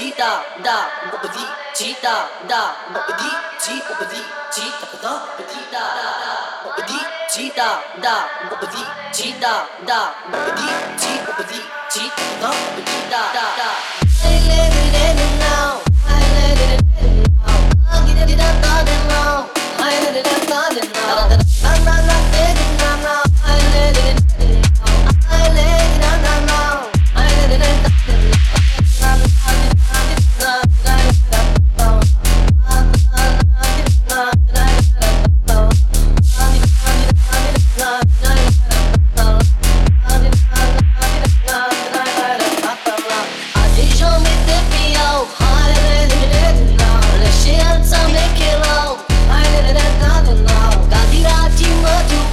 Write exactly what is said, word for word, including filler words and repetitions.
cheetah, da, bopadi, cheetah, da, bopadi, cheetah, bopadi, cheetah, da, bopadi, da, da, bopadi, cheetah, da, bopadi, cheetah, da, bopadi, cheetah, bopadi, cheetah, da, bopadi, da, da, da. I let it in now, I let it in now. I get it up, I now, I let it up, I now. I'm not not letting now, I let it in now, I let it up now, I let it in now. Tell me